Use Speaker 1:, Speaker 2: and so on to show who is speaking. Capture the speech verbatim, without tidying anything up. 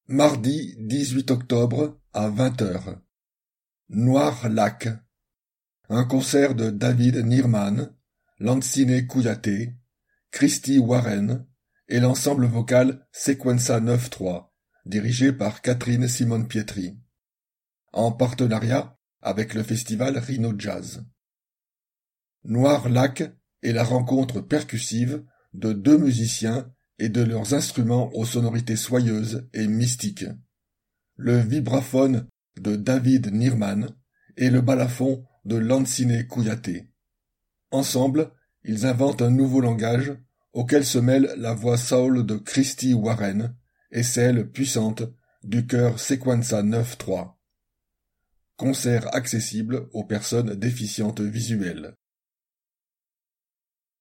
Speaker 1: Mardi dix-huit octobre à vingt heures. Noir Lac. Un concert de David Nirman, Landsine Kouyaté, Christy Warren et l'ensemble vocal Sequenza neuf trois, dirigé par Catherine Simone-Pietri. En partenariat avec le festival Rhino Jazz. Noir Lac est la rencontre percussive de deux musiciens et de leurs instruments aux sonorités soyeuses et mystiques. Le vibraphone de David Nirman et le balafon de Landsine Kouyaté. Ensemble, ils inventent un nouveau langage auquel se mêle la voix soul de Christy Warren et celle puissante du chœur Sequenza neuf trois. Concert accessible aux personnes déficientes visuelles.